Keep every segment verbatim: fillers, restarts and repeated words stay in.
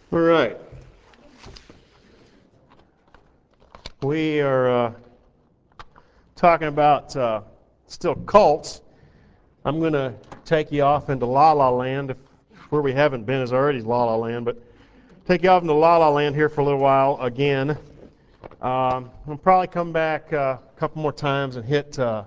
All right. We are uh, talking about uh, still cults. I'm going to take you off into La La Land. If, where we haven't been is already La La Land, but take you off into La La Land here for a little while again. Um, I'll probably come back uh, a couple more times and hit uh,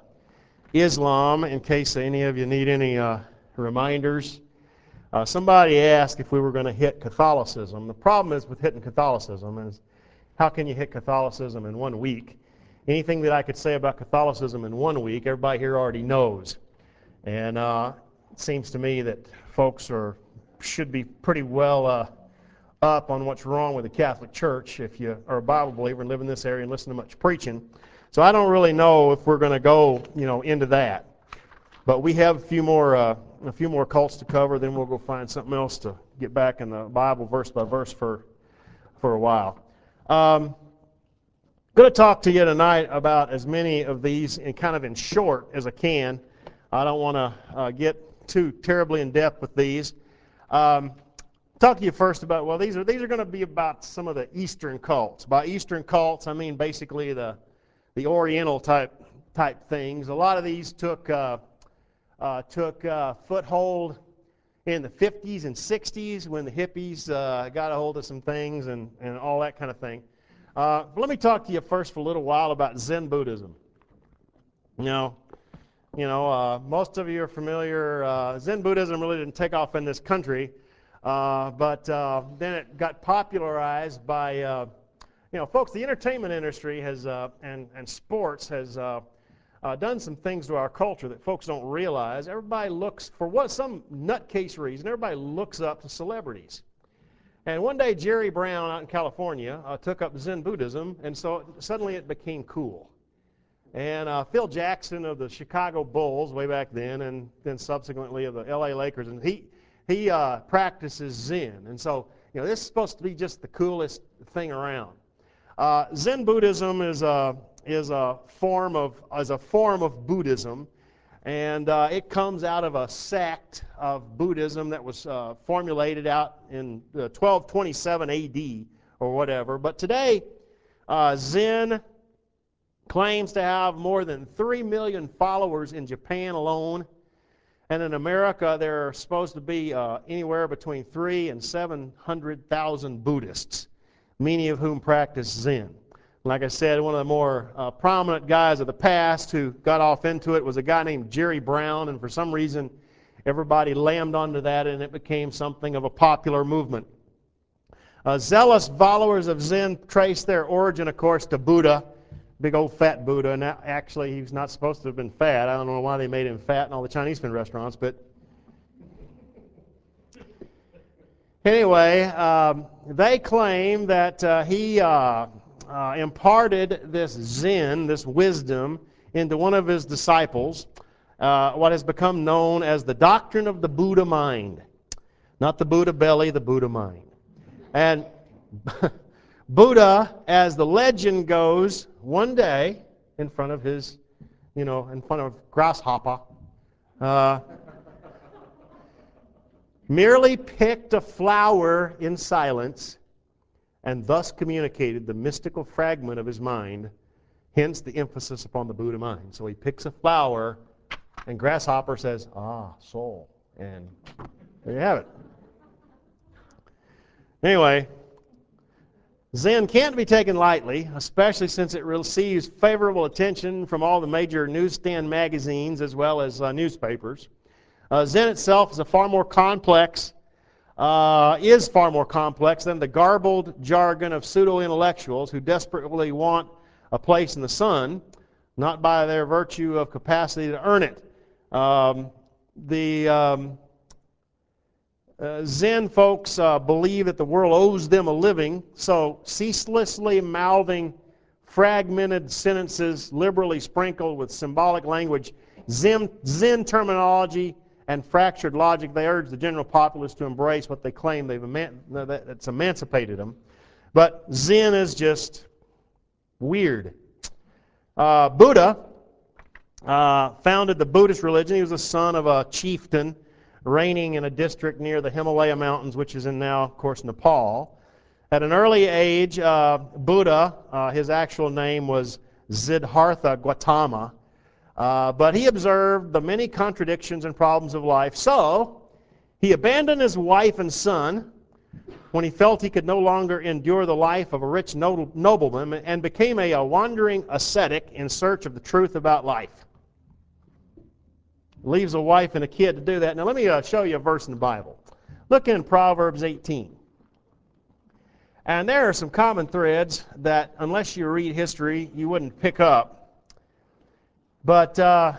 Islam in case any of you need any uh, reminders. Uh, somebody asked if we were going to hit Catholicism. The problem is with hitting Catholicism is how can you hit Catholicism in one week? Anything that I could say about Catholicism in one week, everybody here already knows. And uh, it seems to me that folks are should be pretty well uh, up on what's wrong with the Catholic Church if you are a Bible believer and live in this area and listen to much preaching. So I don't really know if we're going to go, you know, into that. But we have a few more uh, a few more cults to cover. Then we'll go find something else to get back in the Bible verse by verse for for a while. Um, I'm going to talk to you tonight about as many of these, and kind of in short as I can. I don't want to uh, get too terribly in depth with these. Um, talk to you first about well, these are these are going to be about some of the Eastern cults. By Eastern cults, I mean basically the the Oriental type type things. A lot of these took uh, uh, took uh, foothold in the fifties and sixties when the hippies uh, got a hold of some things and, and all that kind of thing. Uh, let me talk to you first for a little while about Zen Buddhism. You know, you know, uh, most of you are familiar. Uh, Zen Buddhism really didn't take off in this country, uh, but uh, then it got popularized by, uh, you know, folks. The entertainment industry has uh, and and sports has uh, uh, done some things to our culture that folks don't realize. Everybody looks for what some nutcase reason. Everybody looks up to celebrities. And one day, Jerry Brown out in California uh, took up Zen Buddhism, and so suddenly it became cool. And uh, Phil Jackson of the Chicago Bulls way back then, and then subsequently of the L A Lakers, and he he uh, practices Zen. And so, you know, this is supposed to be just the coolest thing around. Uh, Zen Buddhism is a is a form of is a form of Buddhism. And uh, it comes out of a sect of Buddhism that was uh, formulated out in uh, twelve twenty-seven A D or whatever. But today, uh, Zen claims to have more than three million followers in Japan alone. And in America, there are supposed to be uh, anywhere between three and seven hundred thousand Buddhists, many of whom practice Zen. Like I said, one of the more uh, prominent guys of the past who got off into it was a guy named Jerry Brown, and for some reason, everybody lammed onto that, and it became something of a popular movement. Uh, zealous followers of Zen trace their origin, of course, to Buddha, big old fat Buddha. And actually, he's not supposed to have been fat. I don't know why they made him fat in all the Chinese food restaurants, but anyway, um, they claim that uh, he uh, uh, imparted this Zen, this wisdom, into one of his disciples, uh, what has become known as the doctrine of the Buddha mind. Not the Buddha belly, the Buddha mind. And Buddha, as the legend goes, one day, in front of his, you know, in front of Grasshopper, uh, merely picked a flower in silence and thus communicated the mystical fragment of his mind, hence the emphasis upon the Buddha mind. So he picks a flower, and Grasshopper says, ah, soul. And there you have it. Anyway, Zen can't be taken lightly, especially since it receives favorable attention from all the major newsstand magazines as well as uh, newspapers. Uh, Zen itself is a far more complex Uh, is far more complex than the garbled jargon of pseudo-intellectuals who desperately want a place in the sun, not by their virtue of capacity to earn it. Um, the um, uh, Zen folks uh, believe that the world owes them a living, so ceaselessly mouthing fragmented sentences liberally sprinkled with symbolic language, Zen, Zen terminology, and fractured logic, they urge the general populace to embrace what they claim they've eman that's emancipated them. But Zen is just weird. Uh, Buddha uh, founded the Buddhist religion. He was the son of a chieftain reigning in a district near the Himalaya Mountains, which is in now, of course, Nepal. At an early age, uh, Buddha, uh, his actual name was Siddhartha Gautama, uh, but he observed the many contradictions and problems of life, so he abandoned his wife and son when he felt he could no longer endure the life of a rich nobleman and became a, a wandering ascetic in search of the truth about life. Leaves a wife and a kid to do that. Now let me uh, show you a verse in the Bible. Look in Proverbs eighteen. And there are some common threads that, unless you read history, you wouldn't pick up. But, uh,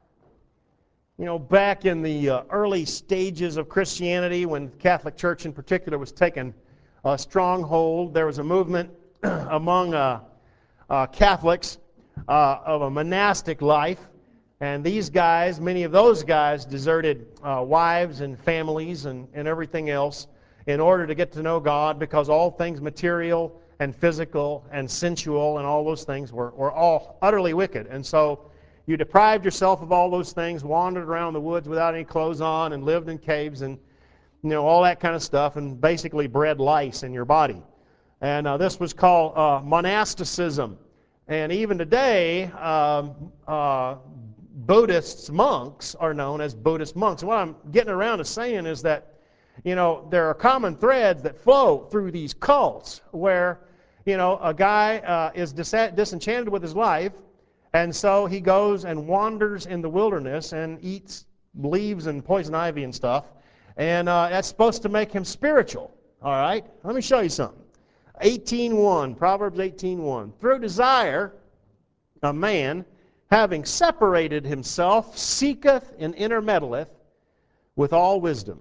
you know, back in the uh, early stages of Christianity, when the Catholic Church in particular was taking a stronghold, there was a movement among uh, uh, Catholics uh, of a monastic life. And these guys, many of those guys, deserted uh, wives and families and, and everything else in order to get to know God, because all things material and physical and sensual and all those things were, were all utterly wicked. And so you deprived yourself of all those things, wandered around the woods without any clothes on, and lived in caves and, you know, all that kind of stuff, and basically bred lice in your body. And uh, this was called uh, monasticism. And even today, um, uh, Buddhist monks are known as Buddhist monks. And what I'm getting around to saying is that, you know, there are common threads that flow through these cults where, you know, a guy uh, is dis disenchanted with his life, and so he goes and wanders in the wilderness and eats leaves and poison ivy and stuff, and uh, that's supposed to make him spiritual. All right? Let me show you something. eighteen one, Proverbs eighteen one. Through desire, a man, having separated himself, seeketh and intermeddleth with all wisdom.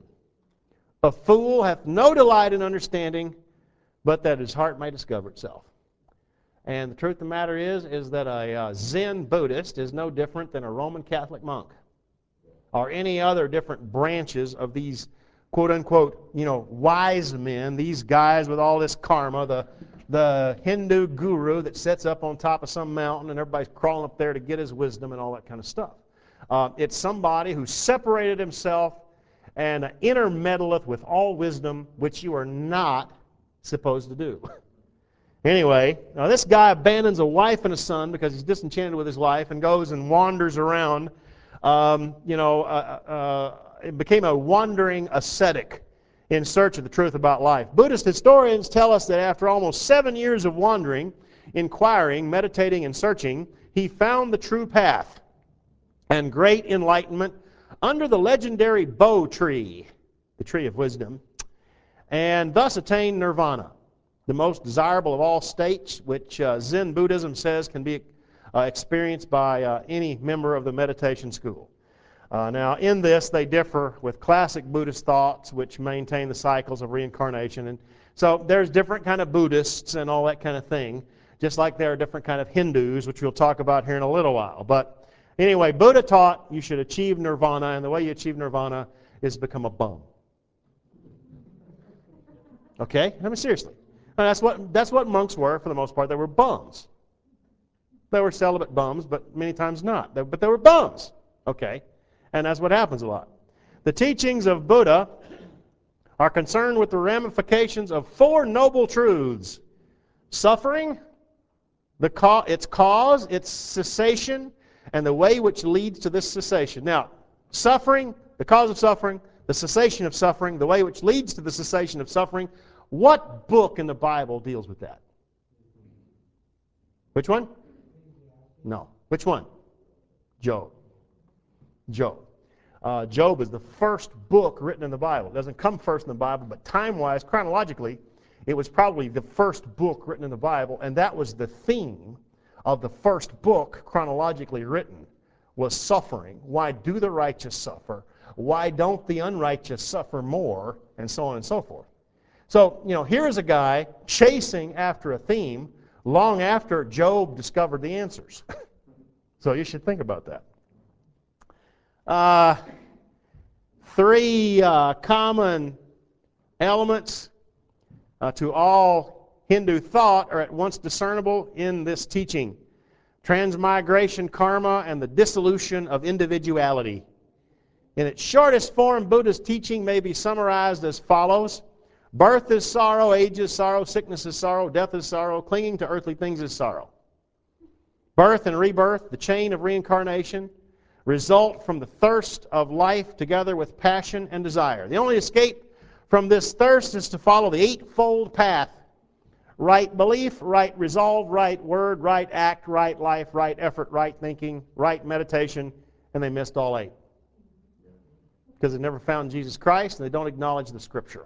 A fool hath no delight in understanding, but that his heart may discover itself. And the truth of the matter is, is that a uh, Zen Buddhist is no different than a Roman Catholic monk or any other different branches of these quote-unquote, you know, wise men, these guys with all this karma, the, the Hindu guru that sits up on top of some mountain and everybody's crawling up there to get his wisdom and all that kind of stuff. Uh, it's somebody who separated himself and intermeddleth with all wisdom, which you are not supposed to do. Anyway, now this guy abandons a wife and a son because he's disenchanted with his life and goes and wanders around. Um, you know, uh, uh, it became a wandering ascetic in search of the truth about life. Buddhist historians tell us that after almost seven years of wandering, inquiring, meditating, and searching, he found the true path and great enlightenment under the legendary Bo tree, the tree of wisdom, and thus attained nirvana, the most desirable of all states, which uh, Zen Buddhism says can be uh, experienced by uh, any member of the meditation school. Uh, now, in this, they differ with classic Buddhist thoughts, which maintain the cycles of reincarnation. And so there's different kind of Buddhists and all that kind of thing, just like there are different kind of Hindus, which we'll talk about here in a little while. But anyway, Buddha taught you should achieve nirvana, and the way you achieve nirvana is become a bum. Okay? I mean, seriously. And that's what, that's what monks were for the most part. They were bums. They were celibate bums, but many times not. They, but they were bums. Okay? And that's what happens a lot. The teachings of Buddha are concerned with the ramifications of four noble truths: suffering, the ca its cause, its cessation, and the way which leads to this cessation. Now, suffering, the cause of suffering, the cessation of suffering, the way which leads to the cessation of suffering. What book in the Bible deals with that? Which one? No. Which one? Job. Job. Uh, Job is the first book written in the Bible. It doesn't come first in the Bible, but time-wise, chronologically, it was probably the first book written in the Bible, and that was the theme of the first book chronologically written, was suffering. Why do the righteous suffer? Why don't the unrighteous suffer more? And so on and so forth. So, you know, here's a guy chasing after a theme long after Job discovered the answers. So you should think about that. Uh, three uh, common elements uh, to all Hindu thought are at once discernible in this teaching: transmigration karma and the dissolution of individuality. In its shortest form, Buddha's teaching may be summarized as follows. Birth is sorrow, age is sorrow, sickness is sorrow, death is sorrow, clinging to earthly things is sorrow. Birth and rebirth, the chain of reincarnation, result from the thirst of life together with passion and desire. The only escape from this thirst is to follow the eightfold path. Right belief, right resolve, right word, right act, right life, right effort, right thinking, right meditation, and they missed all eight. Because they never found Jesus Christ and they don't acknowledge the Scripture.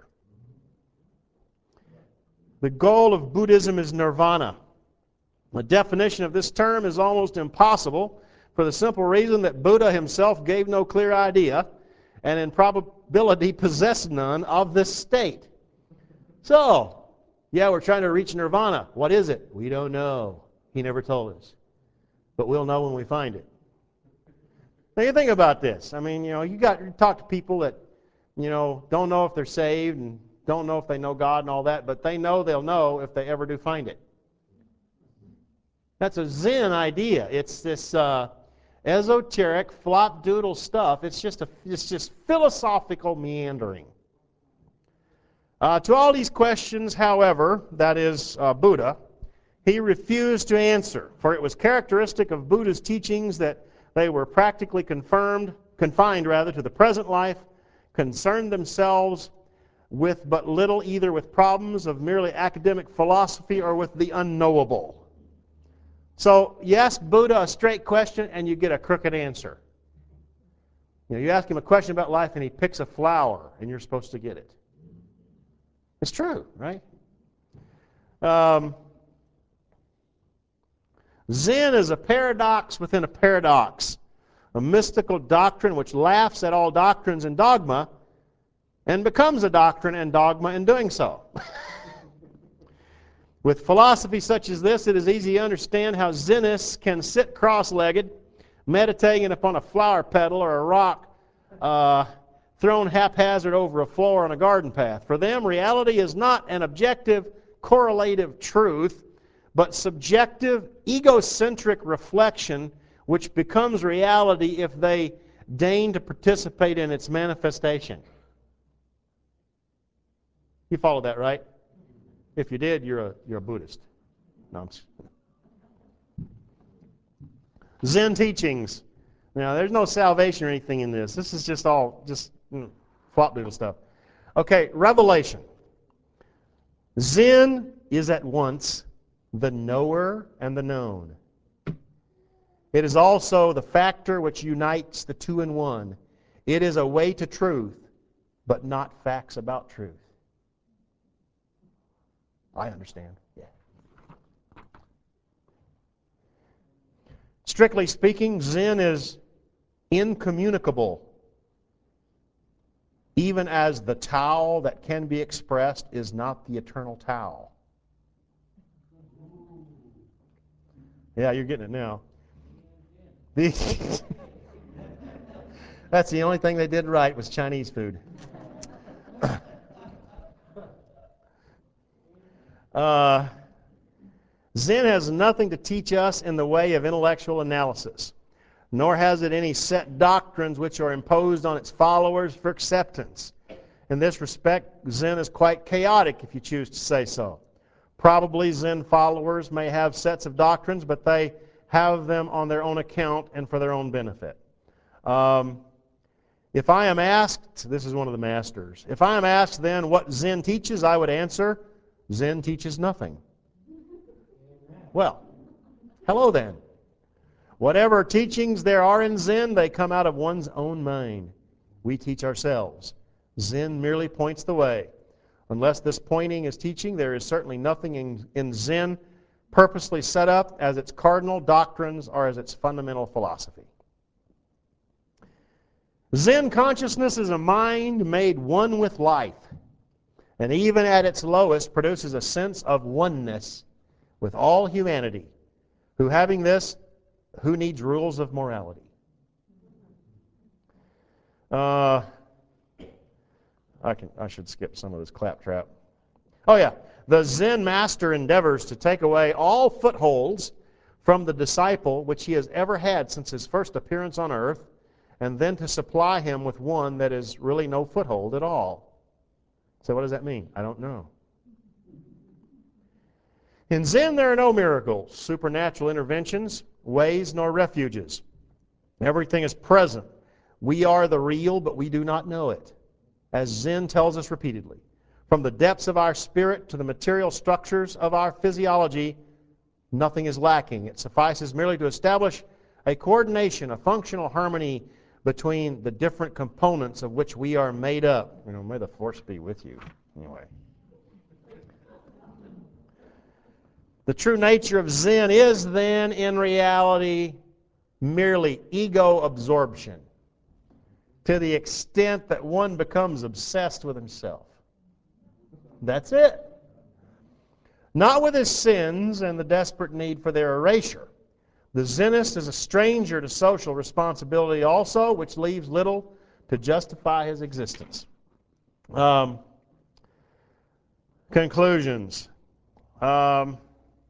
The goal of Buddhism is nirvana. The definition of this term is almost impossible for the simple reason that Buddha himself gave no clear idea and in probability possessed none of this state. So, yeah, we're trying to reach nirvana. What is it? We don't know. He never told us. But we'll know when we find it. Now you think about this. I mean, you know, you got you talk to people that, you know, don't know if they're saved and don't know if they know God and all that, but they know they'll know if they ever do find it. That's a Zen idea. It's this uh, esoteric, flop-doodle stuff. It's just a, it's just philosophical meandering. Uh, to all these questions, however, that is uh, Buddha, he refused to answer, for it was characteristic of Buddha's teachings that they were practically confirmed, confined rather, to the present life, concerned themselves with but little either with problems of merely academic philosophy or with the unknowable. So you ask Buddha a straight question and you get a crooked answer. You know, you ask him a question about life and he picks a flower and you're supposed to get it. It's true, right? Um, Zen is a paradox within a paradox, a mystical doctrine which laughs at all doctrines and dogma and becomes a doctrine and dogma in doing so. With philosophy such as this, it is easy to understand how Zenists can sit cross-legged, meditating upon a flower petal or a rock uh, thrown haphazard over a floor on a garden path. For them, reality is not an objective, correlative truth, but subjective, egocentric reflection which becomes reality if they deign to participate in its manifestation. You follow that, right? If you did, you're a, you're a Buddhist. No, I'm just... Zen teachings. Now, there's no salvation or anything in this. This is just all just you know, flop-doodle stuff. Okay, revelation. Zen is at once the knower and the known. It is also the factor which unites the two in one. It is a way to truth, but not facts about truth. I understand. Yeah. Strictly speaking, Zen is incommunicable, even as the Tao that can be expressed is not the eternal Tao. Yeah, you're getting it now. That's the only thing they did right was Chinese food. Uh, Zen has nothing to teach us in the way of intellectual analysis, nor has it any set doctrines which are imposed on its followers for acceptance. In this respect, Zen is quite chaotic, if you choose to say so. Probably Zen followers may have sets of doctrines, but they have them on their own account and for their own benefit. Um, if I am asked, this is one of the masters, if I am asked then what Zen teaches, I would answer, Zen teaches nothing. Well, hello then. Whatever teachings there are in Zen, they come out of one's own mind. We teach ourselves. Zen merely points the way. Unless this pointing is teaching, there is certainly nothing in, in Zen purposely set up as its cardinal doctrines or as its fundamental philosophy. Zen consciousness is a mind made one with life, and even at its lowest produces a sense of oneness with all humanity, who having this, who needs rules of morality. Uh, I can I should skip some of this claptrap. Oh yeah, the Zen master endeavors to take away all footholds from the disciple which he has ever had since his first appearance on earth, and then to supply him with one that is really no foothold at all. So what does that mean? I don't know. In Zen, there are no miracles, supernatural interventions, ways, nor refuges. Everything is present. We are the real, but we do not know it, as Zen tells us repeatedly. From the depths of our spirit to the material structures of our physiology, nothing is lacking. It suffices merely to establish a coordination, a functional harmony between the different components of which we are made up. You know, may the force be with you. Anyway. The true nature of Zen is then, in reality, merely ego absorption, to the extent that one becomes obsessed with himself. That's it. Not with his sins and the desperate need for their erasure. The Zenist is a stranger to social responsibility also, which leaves little to justify his existence. Um, conclusions. Um,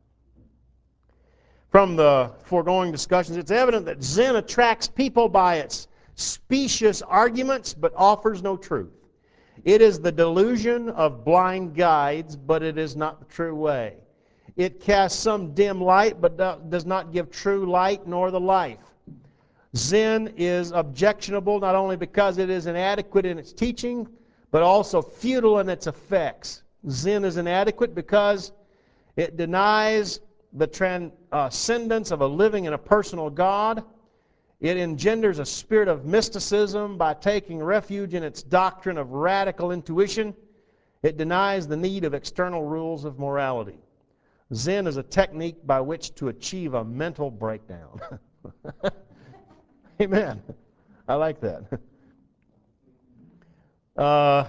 from the foregoing discussions, it's evident that Zen attracts people by its specious arguments, but offers no truth. It is the delusion of blind guides, but it is not the true way. It casts some dim light, but does not give true light nor the life. Zen is objectionable not only because it is inadequate in its teaching, but also futile in its effects. Zen is inadequate because it denies the transcendence of a living and a personal God. It engenders a spirit of mysticism by taking refuge in its doctrine of radical intuition. It denies the need of external rules of morality. Zen is a technique by which to achieve a mental breakdown. Amen. I like that. Uh,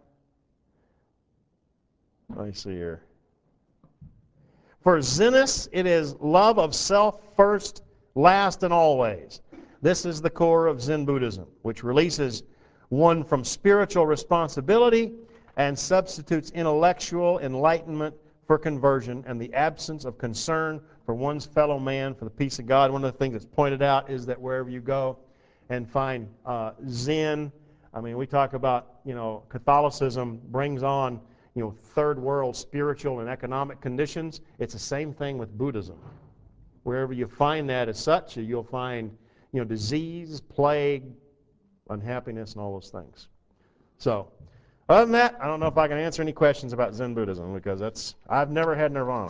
let me see here. For Zenists, it is love of self first, last, and always. This is the core of Zen Buddhism, which releases one from spiritual responsibility and substitutes intellectual enlightenment for conversion and the absence of concern for one's fellow man, for the peace of God. One of the things that's pointed out is that wherever you go and find uh, Zen, I mean, we talk about, you know, Catholicism brings on, you know, third world spiritual and economic conditions. It's the same thing with Buddhism. Wherever you find that as such, you'll find, you know, disease, plague, unhappiness, and all those things. So, other than that, I don't know if I can answer any questions about Zen Buddhism, because that's, I've never had nirvana.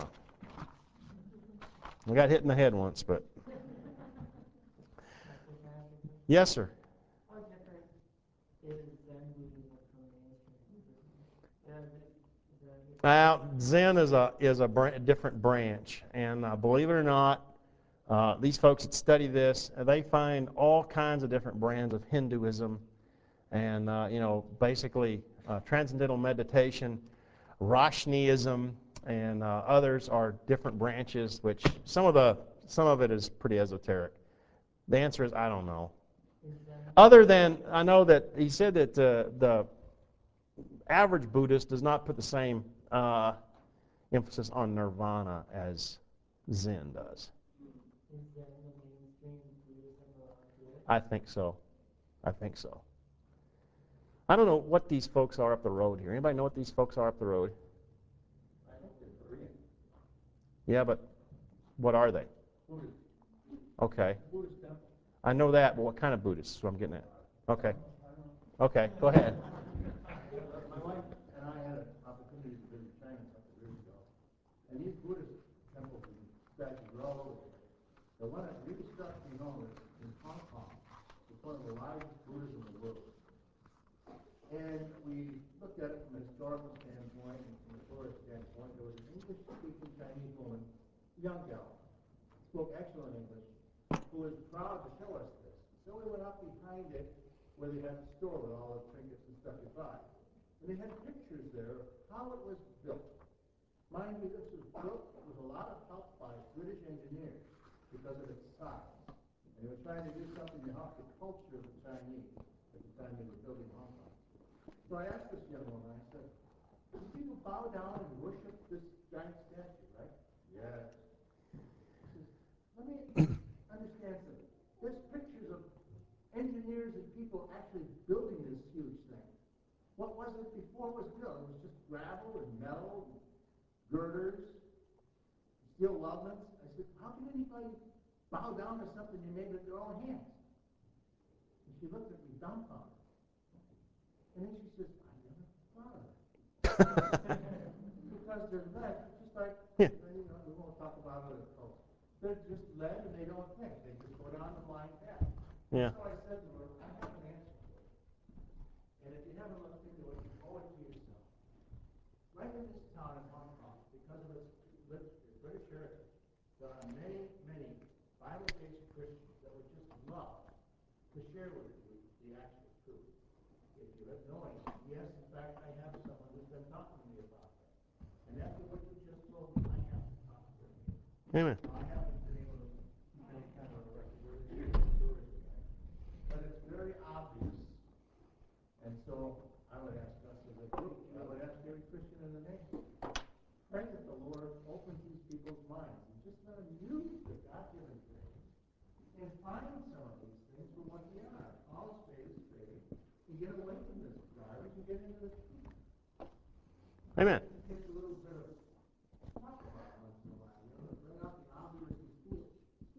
I got hit in the head once, but. Yes, sir. How different is Zen Buddhism from mainstream? Now, Zen is a is a, br- a different branch, and uh, believe it or not, uh, these folks that study this, uh, they find all kinds of different brands of Hinduism, and uh, you know, basically uh, transcendental meditation, Roshniism, and uh, others are different branches. Which some of the some of it is pretty esoteric. The answer is I don't know. Other than I know that he said that uh, the average Buddhist does not put the same uh, emphasis on nirvana as Zen does. Is Zen the mainstream Buddhism around here? I think so. I think so. I don't know what these folks are up the road here. Anybody know what these folks are up the road? I think they're Korean. Yeah, but what are they? Buddhist. Okay. Buddhist temple. I know that, but what kind of Buddhists is what I'm getting at. Okay. Okay, go ahead. My wife and I had an opportunity to visit China a couple of years ago, and these Buddhist temples and statues are all over there. The one that really struck me home is in Hong Kong. It's one of the largest Buddhism in the world. And we looked at it from a historical standpoint and from a tourist standpoint. There was an English-speaking Chinese woman, young gal, spoke excellent English, who was proud to show us this. So we went up behind it where they had the store with all the trinkets and stuff you buy. And they had pictures there of how it was built. Mind you, this was built with a lot of help by British engineers because of its size. And they were trying to do something to help the culture of the Chinese at the time they were building Hong Kong. So I asked this young woman, I said, do people bow down and worship this giant statue, right? Yes. She says, let me understand something. There's pictures of engineers what was built. It was just gravel and metal, and girders, steel weldments. I said, how can anybody bow down to something you made with their own hands? And she looked at me dumbfounded. And then she says, I never thought of it. Because they're lead, just like, Yeah. you know, we won't talk about other cultures. They're just lead and they don't think. They just go down the blind path. Yeah. So I said to her, I have an answer for you. And if you haven't looked into it, you owe it to yourself. Right in this town of Hong Kong, because of its British heritage, there are many, many Bible-based Christians that would just love to share with you the actual truth. If you have knowing, yes, in fact, I have someone who's been talking to me about that. And after what you just told me, I have to talk to him. Amen. I haven't been able to make kind of a record where they share the story tonight. But it's very obvious. And so I would ask us as a group, I would ask every Christian in the nation, pray that the Lord opens these people's minds and just let them use the God-given things and find some of these things for what they are. All is faith is faith. And get away from this garbage and get into the truth. Amen. It takes a little bit of talk about it once in a while, you know, to bring out the obvious and foolish.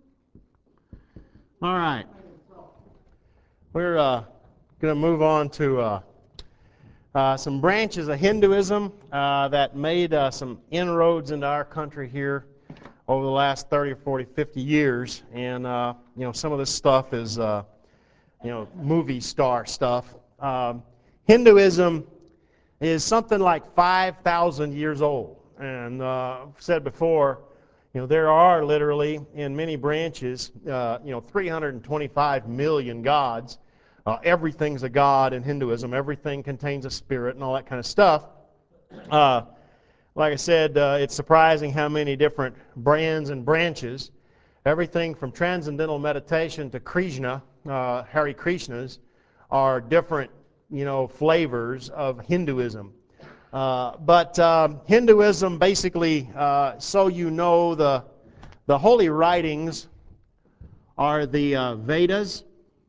All right. So, We're uh, going to move on to uh, uh, some branches of Hinduism uh, that made uh, some inroads into our country here over the last thirty or forty, fifty years. And, uh, you know, some of this stuff is, uh, you know, movie star stuff. Um, Hinduism is something like five thousand years old. And uh, I've said before, you know, there are literally, in many branches, uh, you know, three hundred twenty-five million gods. Uh, everything's a god in Hinduism. Everything contains a spirit and all that kind of stuff. Uh, like I said, uh, it's surprising how many different brands and branches. Everything from transcendental meditation to Krishna, uh, Hare Krishnas, are different, you know, flavors of Hinduism. Uh, but um, Hinduism, basically, uh, so you know, the the holy writings are the uh, Vedas.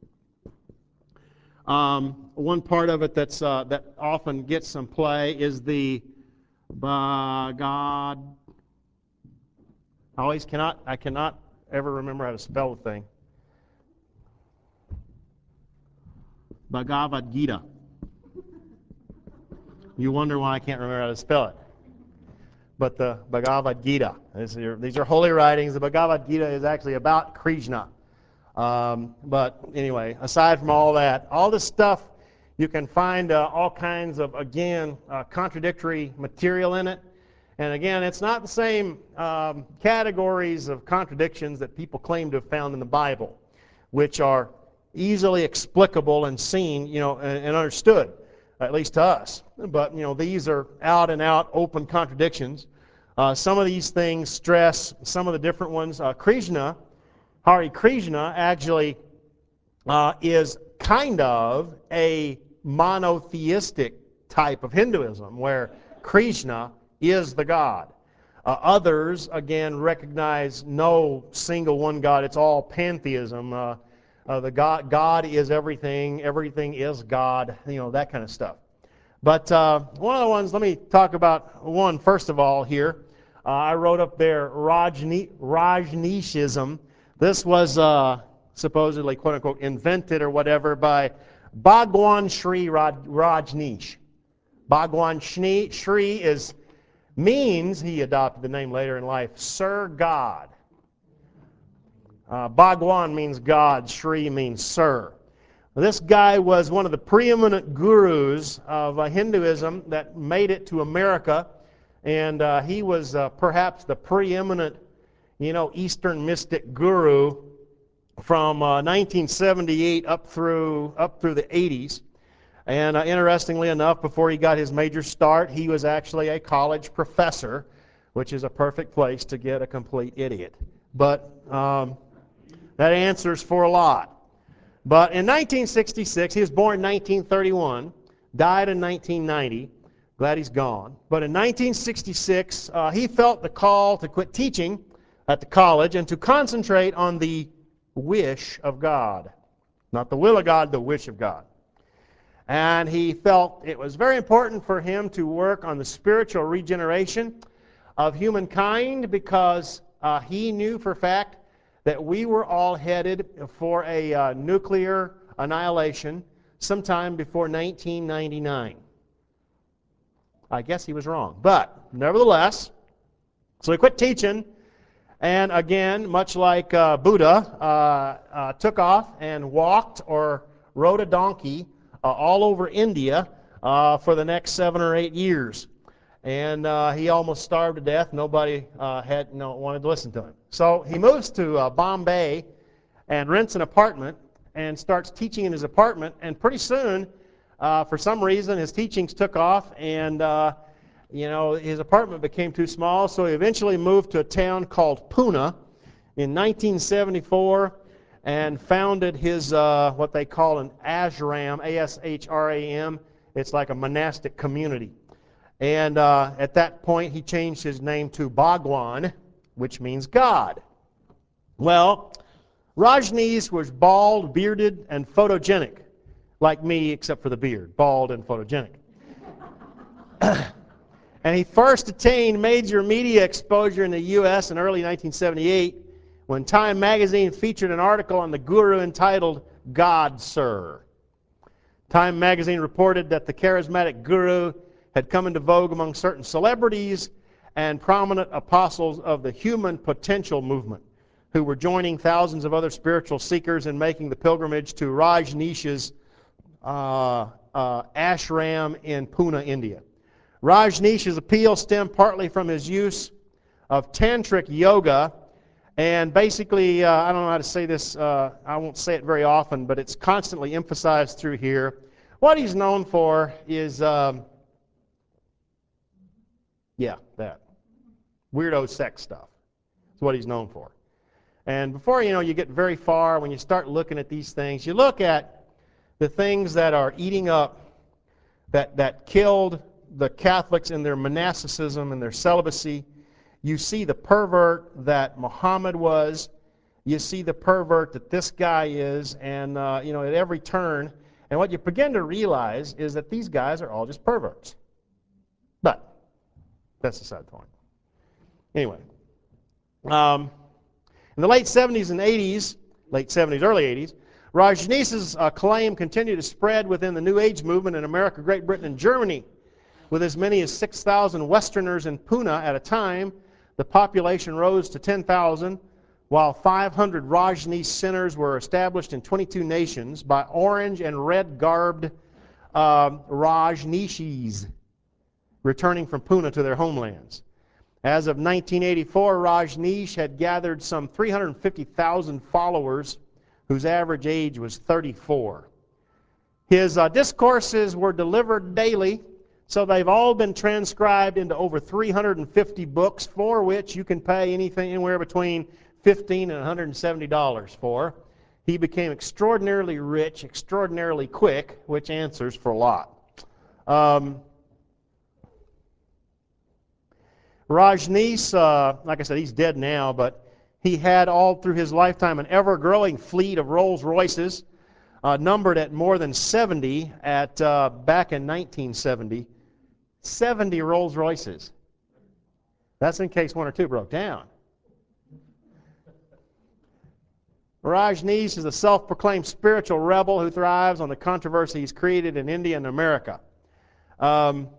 Um, one part of it that's uh, that often gets some play is the Bhagavad. I always cannot. I cannot ever remember how to spell the thing. Bhagavad Gita. You wonder why I can't remember how to spell it. But the Bhagavad Gita. These are, these are holy writings. The Bhagavad Gita is actually about Krishna. Um, but anyway, aside from all that, all this stuff, you can find uh, all kinds of, again, uh, contradictory material in it. And again, it's not the same um, categories of contradictions that people claim to have found in the Bible, which are easily explicable and seen, you know, and, and understood, at least to us. But, you know, these are out and out open contradictions. Uh, some of these things stress some of the different ones. Uh, Krishna, Hare Krishna, actually uh, is kind of a monotheistic type of Hinduism, where Krishna is the God. Uh, others, again, recognize no single one God. It's all pantheism. Uh, uh, the God, God is everything. Everything is God. You know, that kind of stuff. But uh, one of the ones, let me talk about one first of all here. Uh, I wrote up there Rajni, Rajneeshism. This was uh, supposedly, quote unquote, invented or whatever by Bhagwan Sri Raj, Rajneesh. Bhagwan Shri, Shri is, means, he adopted the name later in life, Sir God. Uh, Bhagwan means God, Shri means Sir. This guy was one of the preeminent gurus of uh, Hinduism that made it to America, and uh, he was uh, perhaps the preeminent, you know, Eastern mystic guru from uh, nineteen seventy-eight up through up through the eighties. And uh, interestingly enough, before he got his major start, he was actually a college professor, which is a perfect place to get a complete idiot. But um, that answers for a lot. But in nineteen sixty-six, he was born in nineteen thirty-one, died in nineteen ninety. Glad he's gone. But in nineteen sixty-six, uh, he felt the call to quit teaching at the college and to concentrate on the wish of God. Not the will of God, the wish of God. And he felt it was very important for him to work on the spiritual regeneration of humankind because uh, he knew for a fact that we were all headed for a uh, nuclear annihilation sometime before nineteen ninety-nine. I guess he was wrong. But nevertheless, so he quit teaching, and again, much like uh, Buddha, uh, uh, took off and walked or rode a donkey uh, all over India uh, for the next seven or eight years. And uh, he almost starved to death. Nobody uh, had no wanted to listen to him. So he moves to uh, Bombay and rents an apartment and starts teaching in his apartment. And pretty soon, uh, for some reason, his teachings took off, and uh, you know his apartment became too small. So he eventually moved to a town called Pune in nineteen seventy-four and founded his uh, what they call an ashram, A S H R A M. It's like a monastic community. And uh, at that point, he changed his name to Bhagwan, which means God. Well, Rajneesh was bald, bearded, and photogenic, like me, except for the beard, bald and photogenic. And he first attained major media exposure in the U S in early nineteen seventy-eight when Time magazine featured an article on the Guru entitled, "God, Sir." Time magazine reported that the charismatic Guru had come into vogue among certain celebrities and prominent apostles of the human potential movement, who were joining thousands of other spiritual seekers in making the pilgrimage to Rajneesh's uh, uh, ashram in Pune, India. Rajneesh's appeal stemmed partly from his use of tantric yoga, and basically, uh, I don't know how to say this, uh, I won't say it very often, but it's constantly emphasized through here. What he's known for is um, yeah, that. Weirdo sex stuff. That's what he's known for. And before you know you get very far, when you start looking at these things, you look at the things that are eating up, that, that killed the Catholics in their monasticism and their celibacy. You see the pervert that Muhammad was. You see the pervert that this guy is, and uh, you know, at every turn. And what you begin to realize is that these guys are all just perverts. But that's the side point. Anyway, um, in the late seventies and eighties, late seventies, early eighties, Rajneesh's uh, claim continued to spread within the New Age movement in America, Great Britain, and Germany. With as many as six thousand Westerners in Pune at a time, the population rose to ten thousand, while five hundred Rajneesh centers were established in twenty-two nations by orange and red-garbed uh, Rajneeshis returning from Pune to their homelands. As of nineteen eighty-four, Rajneesh had gathered some three hundred fifty thousand followers whose average age was thirty-four. His uh, discourses were delivered daily, so they've all been transcribed into over three hundred fifty books, for which you can pay anything anywhere between fifteen dollars and one hundred seventy dollars for. He became extraordinarily rich, extraordinarily quick, which answers for a lot. Um, Rajneesh, uh, like I said, he's dead now, but he had all through his lifetime an ever-growing fleet of Rolls Royces, uh, numbered at more than seventy at uh, back in nineteen seventy. seventy Rolls Royces. That's in case one or two broke down. Rajneesh is a self-proclaimed spiritual rebel who thrives on the controversy he's created in India and America. Um,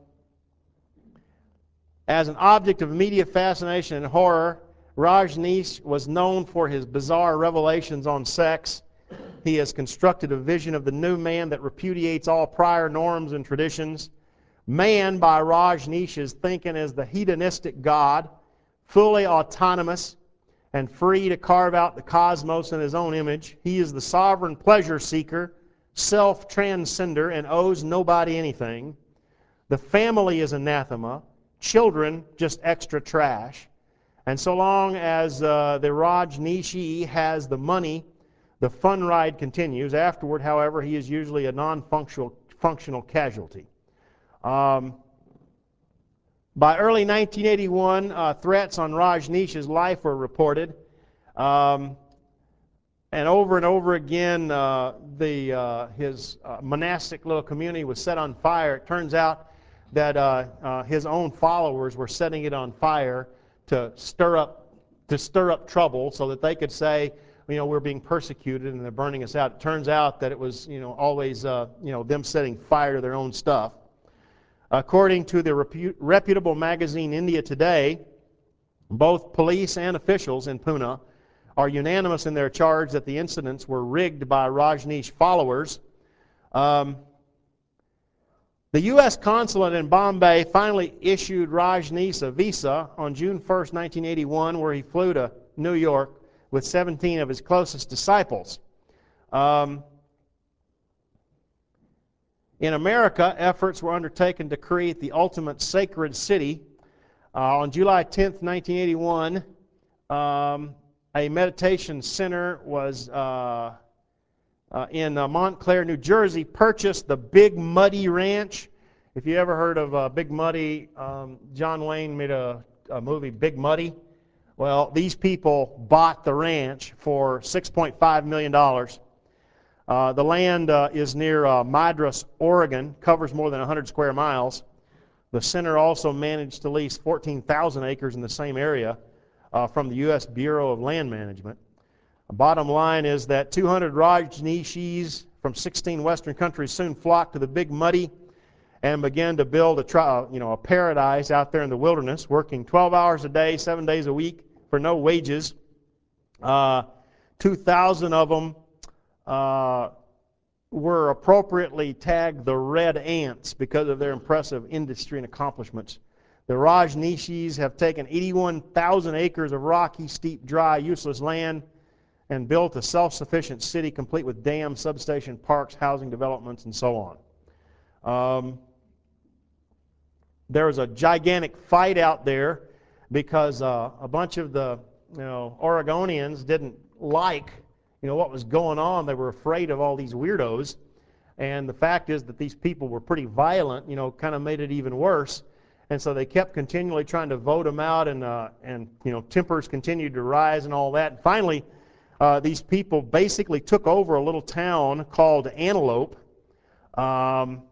As an object of media fascination and horror, Rajneesh was known for his bizarre revelations on sex. He has constructed a vision of the new man that repudiates all prior norms and traditions. Man, by Rajneesh's thinking, is the hedonistic God, fully autonomous and free to carve out the cosmos in his own image. He is the sovereign pleasure seeker, self-transcender, and owes nobody anything. The family is anathema. Children, just extra trash. And so long as uh, the Rajneeshi has the money, the fun ride continues. Afterward, however, he is usually a non-functional functional casualty. Um, by early nineteen eighty-one, uh, threats on Rajneesh's life were reported. Um, and over and over again, uh, the, uh, his uh, monastic little community was set on fire. It turns out that uh, uh, his own followers were setting it on fire to stir up to stir up trouble, so that they could say, you know, we're being persecuted and they're burning us out. It turns out that it was, you know, always, uh, you know, them setting fire to their own stuff. According to the repu- reputable magazine India Today, both police and officials in Pune are unanimous in their charge that the incidents were rigged by Rajneesh followers. Um, the U S consulate in Bombay finally issued Rajneesh a visa on June first, nineteen eighty-one, where he flew to New York with seventeen of his closest disciples. Um, in America, efforts were undertaken to create the ultimate sacred city. Uh, on July tenth, nineteen eighty-one, um, a meditation center was uh, uh, in uh, Montclair, New Jersey, purchased the Big Muddy Ranch. If you ever heard of uh, Big Muddy, um, John Wayne made a, a movie, Big Muddy. Well, these people bought the ranch for six point five million dollars. Uh, the land uh, is near uh, Madras, Oregon, covers more than one hundred square miles. The center also managed to lease fourteen thousand acres in the same area uh, from the U S Bureau of Land Management. The bottom line is that two hundred Rajneeshis from sixteen Western countries soon flocked to the Big Muddy and began to build a, tri- you know, a paradise out there in the wilderness, working twelve hours a day, seven days a week for no wages. Uh, two thousand of them uh, were appropriately tagged the Red Ants because of their impressive industry and accomplishments. The Rajneeshis have taken eighty-one thousand acres of rocky, steep, dry, useless land and built a self-sufficient city complete with dams, substation, parks, housing developments, and so on. Um, there was a gigantic fight out there because uh, a bunch of the you know, Oregonians didn't like you know, what was going on. They were afraid of all these weirdos. And the fact is that these people were pretty violent, you know, kind of made it even worse. And so they kept continually trying to vote them out, and, uh, and you know, tempers continued to rise and all that. And finally, uh, these people basically took over a little town called Antelope. Um,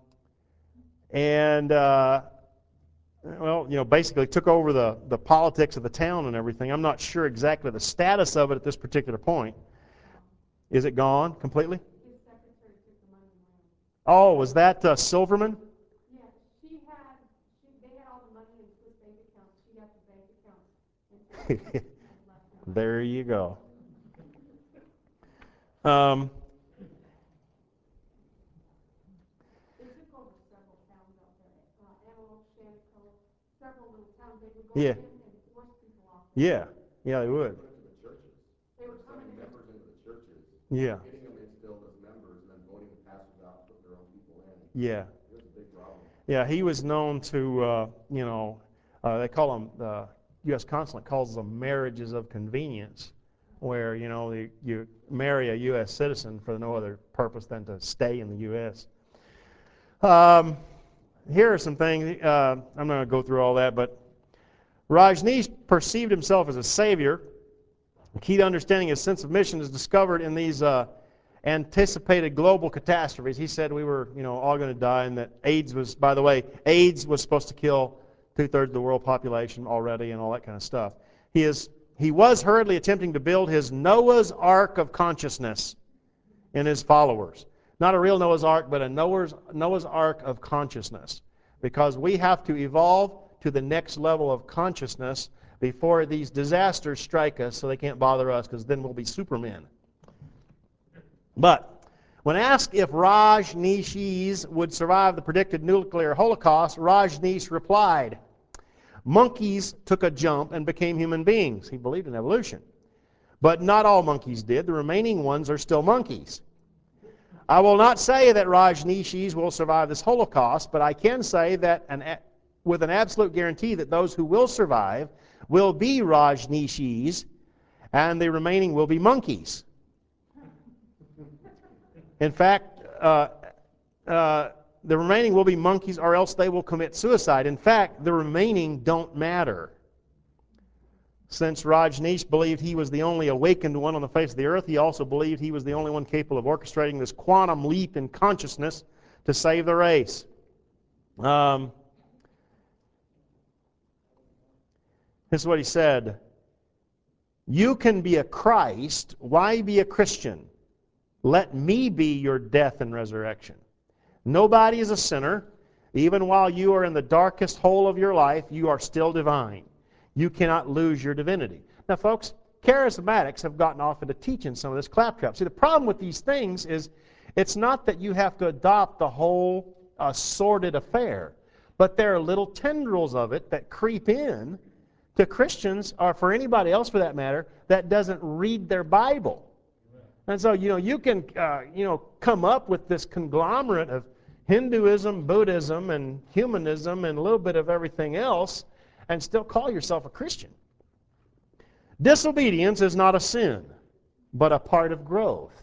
and, uh, well, you know, basically took over the, the politics of the town and everything. I'm not sure exactly the status of it at this particular point. Is it gone completely? His secretary took the money and ran. Oh, was that uh, Silverman? Yeah, she had, she, they had all the money in Swiss bank accounts. She got the bank accounts and took it and left them. There you go. Um, They took over several towns out there. Uh, Antelope, Shantico, several little towns. They would go Yeah. in and force people off. There. yeah, yeah, they would. They were coming in. Members into the churches, Yeah, getting them instilled as members, and then voting the pastors out, putting their own people in. yeah, It was a big problem. yeah. He was known to, uh, you know, uh, they call them, the U S consulate calls them marriages of convenience, where, you know, you, you marry a U S citizen for no other purpose than to stay in the U S Um, here are some things, uh, I'm not going to go through all that, but Rajneesh perceived himself as a savior. The key to understanding his sense of mission is discovered in these uh, anticipated global catastrophes. He said we were, you know, all going to die, and that AIDS was, by the way, AIDS was supposed to kill two-thirds of the world population already, and all that kind of stuff. He is, he was hurriedly attempting to build his Noah's Ark of consciousness in his followers. Not a real Noah's Ark, but a Noah's, Noah's Ark of consciousness. Because we have to evolve to the next level of consciousness before these disasters strike us, so they can't bother us, because then we'll be supermen. But when asked if Rajneeshis would survive the predicted nuclear holocaust, Rajneesh replied, monkeys took a jump and became human beings. He believed in evolution. But not all monkeys did. The remaining ones are still monkeys. I will not say that Rajneeshis will survive this holocaust, but I can say that an, with an absolute guarantee that those who will survive will be Rajneeshis, and the remaining will be monkeys. In fact, uh, uh, the remaining will be monkeys, or else they will commit suicide. In fact, the remaining don't matter. Since Rajneesh believed he was the only awakened one on the face of the earth, he also believed he was the only one capable of orchestrating this quantum leap in consciousness to save the race. Um, this is what he said. You can be a Christ. Why be a Christian? Let me be your death and resurrection. Nobody is a sinner. Even while you are in the darkest hole of your life, you are still divine. You cannot lose your divinity. Now, folks, charismatics have gotten off into teaching some of this claptrap. See, the problem with these things is it's not that you have to adopt the whole uh, sordid affair, but there are little tendrils of it that creep in to Christians, or for anybody else for that matter, that doesn't read their Bible. And so, you know, you can, uh, you know, come up with this conglomerate of Hinduism, Buddhism, and humanism, and a little bit of everything else, and still call yourself a Christian. Disobedience is not a sin, but a part of growth.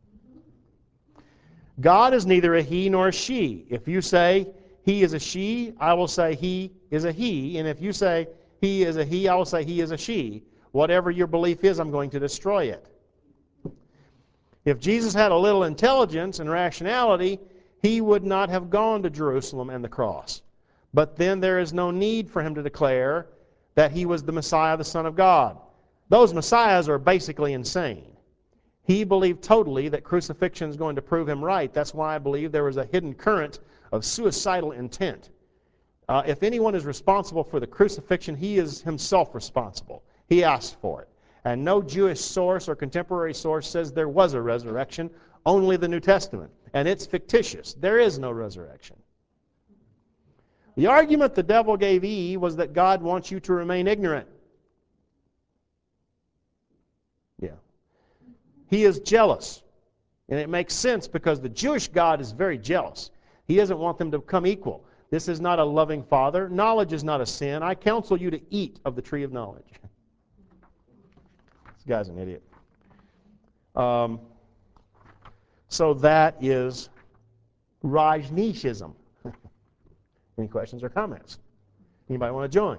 God is neither a he nor a she. If you say he is a she, I will say he is a he. And if you say he is a he, I will say he is a she. Whatever your belief is, I'm going to destroy it. If Jesus had a little intelligence and rationality, he would not have gone to Jerusalem and the cross. But then there is no need for him to declare that he was the Messiah, the Son of God. Those messiahs are basically insane. He believed totally that crucifixion is going to prove him right. That's why I believe there was a hidden current of suicidal intent. Uh, if anyone is responsible for the crucifixion, he is himself responsible. He asked for it. And no Jewish source or contemporary source says there was a resurrection, only the New Testament. And it's fictitious. There is no resurrection. The argument the devil gave Eve was that God wants you to remain ignorant. Yeah. He is jealous. And it makes sense because the Jewish God is very jealous. He doesn't want them to become equal. This is not a loving father. Knowledge is not a sin. I counsel you to eat of the tree of knowledge. This guy's an idiot. Um, so that is Rajneeshism. Any questions or comments? Anybody want to join?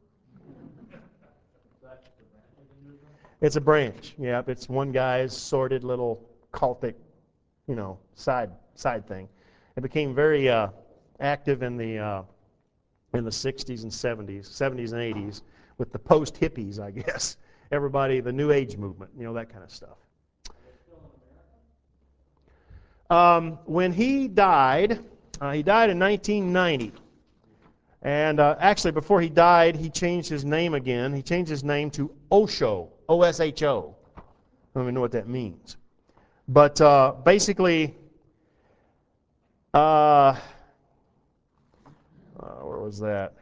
It's a branch. Yep, it's one guy's sordid little cultic, you know, side side thing. It became very uh, active in the uh, in the sixties and seventies, seventies and eighties with the post hippies, I guess. Everybody, the New Age movement, you know, that kind of stuff. Um, when he died, uh, he died in nineteen ninety. And uh, actually, before he died, he changed his name again. He changed his name to Osho, O S H O. I don't even know what that means. But uh, basically, uh, uh, where was that?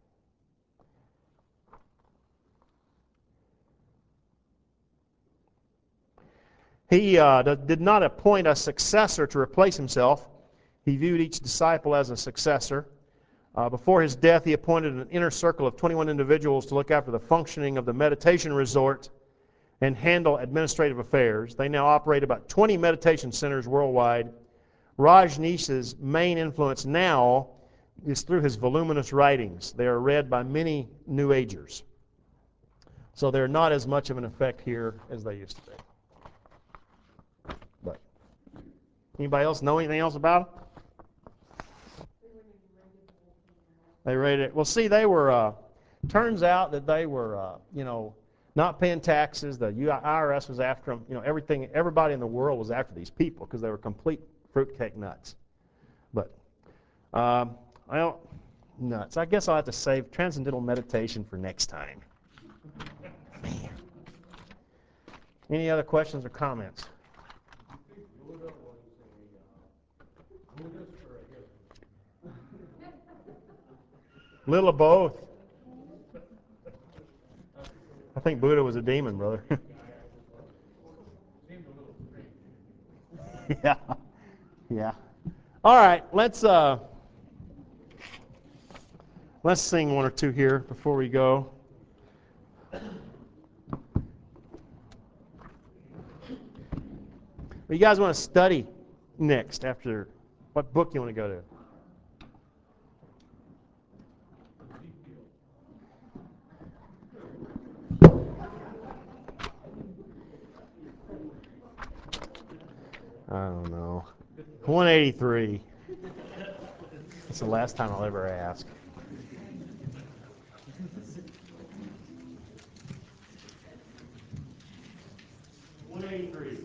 He uh, did not appoint a successor to replace himself. He viewed each disciple as a successor. Uh, before his death, he appointed an inner circle of twenty-one individuals to look after the functioning of the meditation resort and handle administrative affairs. They now operate about twenty meditation centers worldwide. Rajneesh's main influence now is through his voluminous writings. They are read by many New Agers. So they're not as much of an effect here as they used to be. But anybody else know anything else about them? They rated it. Well, see, they were, uh, turns out that they were, uh, you know, not paying taxes. The I R S was after them. You know, everything, everybody in the world was after these people because they were complete fruitcake nuts. But, um, well, nuts. I guess I'll have to save transcendental meditation for next time. Man. Any other questions or comments? Little of both. I think Buddha was a demon, brother. Yeah. Yeah. All right, let's uh let's sing one or two here before we go. Well, you guys want to study next after what book you want to go to? I don't know. one eighty-three. That's the last time I'll ever ask. one eighty-three.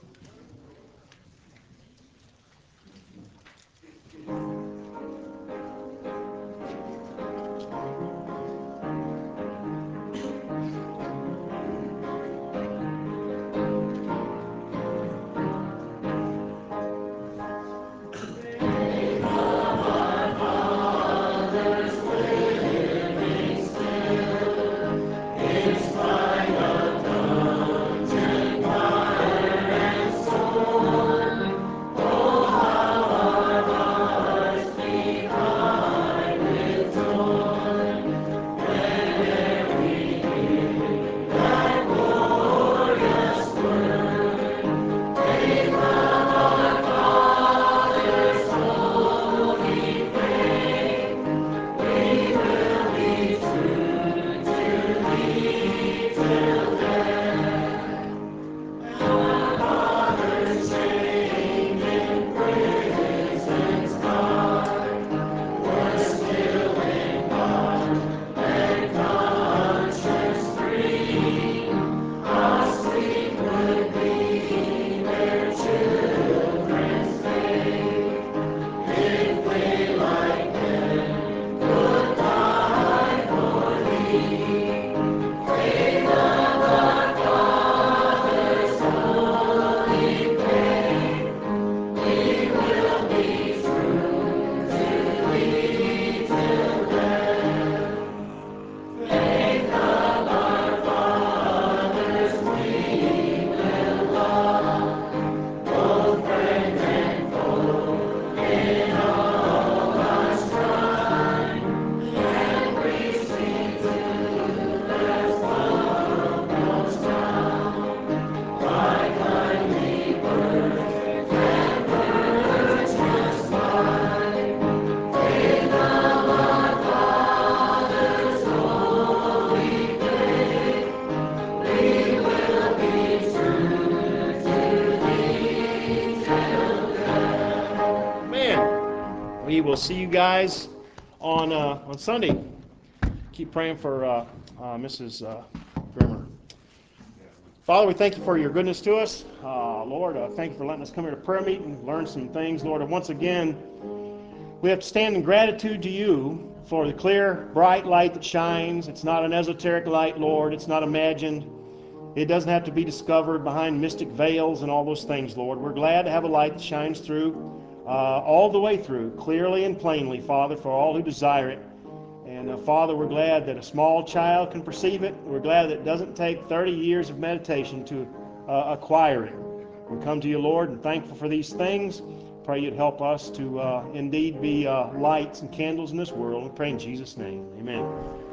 Man, we will see you guys on uh, on Sunday. Keep praying for uh, uh, Missus Uh, Grimmer. Father, we thank you for your goodness to us. Uh, Lord, uh, thank you for letting us come here to prayer meeting, learn some things. Lord, and once again, we have to stand in gratitude to you for the clear, bright light that shines. It's not an esoteric light, Lord. It's not imagined. It doesn't have to be discovered behind mystic veils and all those things, Lord. We're glad to have a light that shines through, uh, all the way through, clearly and plainly, Father, for all who desire it. And uh, Father, we're glad that a small child can perceive it. We're glad that it doesn't take thirty years of meditation to uh, acquire it. We come to you, Lord, and thankful for these things. Pray you'd help us to uh, indeed be uh, lights and candles in this world. We pray in Jesus' name. Amen.